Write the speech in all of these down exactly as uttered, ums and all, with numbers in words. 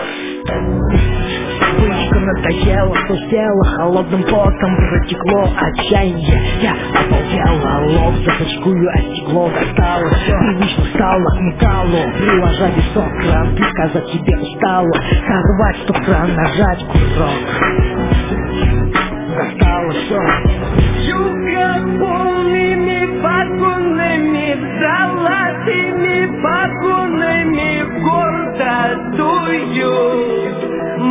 Привычка надоела, что тело холодным потом протекло отчаяние. Я обалдела, лоб за точкую от стекло достала. Привычно стало к металлу, приложа весок кран, ты сказать тебе устала. Сорвать стоп кран, нажать курок. Достало все. Юга полными вагонами, золотыми погонами в город дуют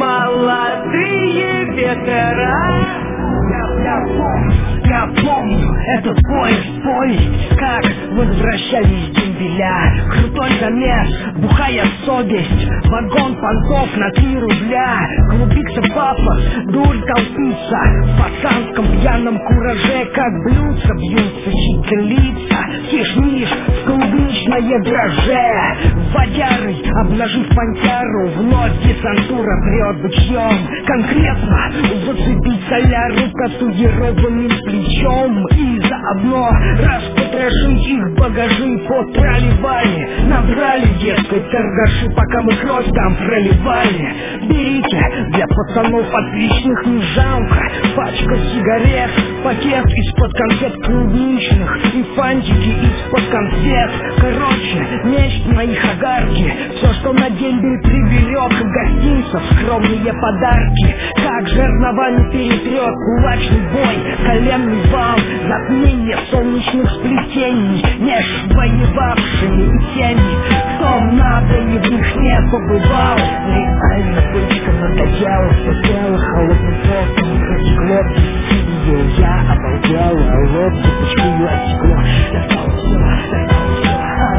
молодые ветера. Я, я помню, я помню этот поезд, поезд, как возвращались дембеля. Крутой замес, бухая совесть, вагон понтов на три рубля. Клубится папа, дурь толпится, в пацанском пьяном кураже, как блюдца бьются чьи-то лица. Кишмиш в клубничное дроже, водярой обнажив пантяру, вновь десантура прет бычьем. Конкретно зацепить соляру татуированным плечом и заодно распотрошить их багажи. Проливали, набрали детской торгаши, пока мы кровь там проливали. Берите для пацанов отличных не жалко. Пачка сигарет, пакет из-под конфет клубничных и фантики из-под конфет. Короче, месть моих огарки, все, что на дембель приберег, гостинцев, скромные подарки. Как жерновами перетрет кулачный бой, коленный вал, затмение солнечных сплетений меж воевавшими и теми, кто надо и в них не побывал. Реально бычка надоела, все тело холодным потом протекло. Видел я, обалдела, лоб за точкую от стекла. Достало все, достало все,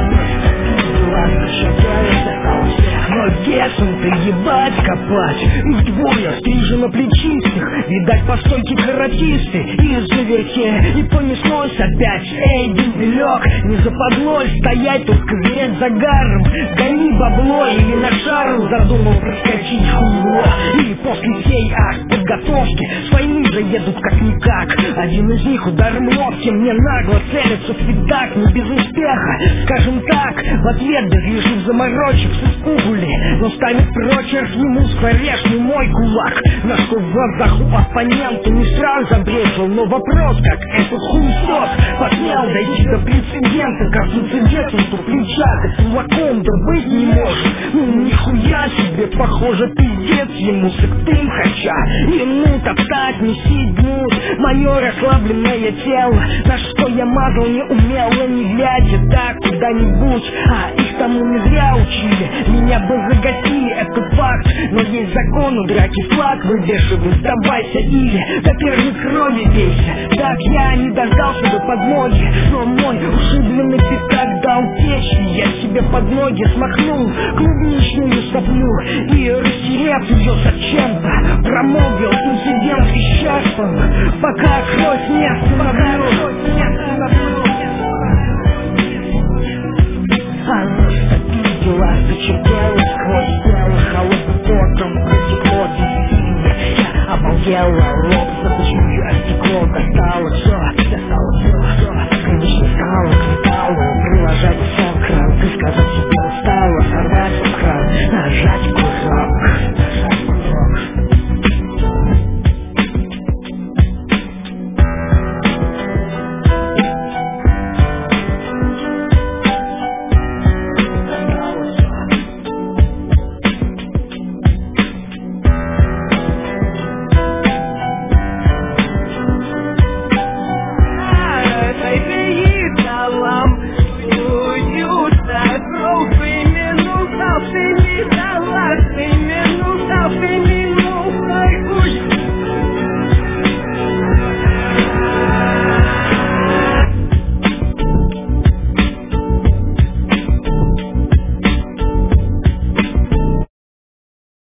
ладно, шагаю, достало все. Но весом-то ебать копать, их двое стрижено плечистых, видать по стойке каратисты из-за верте. И понеслось опять, эй, дембелек, не западлось стоять тут ковырять загаром. Гони бабло или на шару задумал проскочить хуйло. И после всей артподготовки с войны же едут как-никак. Один из них ударом локтем мне нагло целится в пятак, не без успеха. Скажем так, в ответ без лишних заморочек с испугули, но ставит прочерк ему скворечный мой кулак. На что в глазах у оппонента не сразу забрежил, но вопрос, как этот хуесос посмел дойти до прецедента. Кажется, детству плеча ты кулаком да быть не может. Ну нихуя себе, похоже, пиздец ему сыктым, хотя ему топтать, месить гнут мое расслабленное тело. На что я мазал не умело, не глядя так куда-нибудь, а их тому не зря учили. Меня бы загасили, это факт, но есть закон у драки, флаг вывешивай, сдавайся или до первой крови бейся. Так я не дождался бы подмоги, но мой ушибленный пятак дал течь, и я себе под ноги смахнул клубничную соплю и, растерев ее зачем-то, промолвил инцидент исчерпан, пока кровь не остановлю. Оно видела, зачертела сквозь тело, холодным потом протекло бессильно. Я обалдела, лоб за точную от стекло. Достало все, достало все, все. Конечно, стало к металлу, приложать все кран. Ты сказать себе устала, сорвать кран, нажать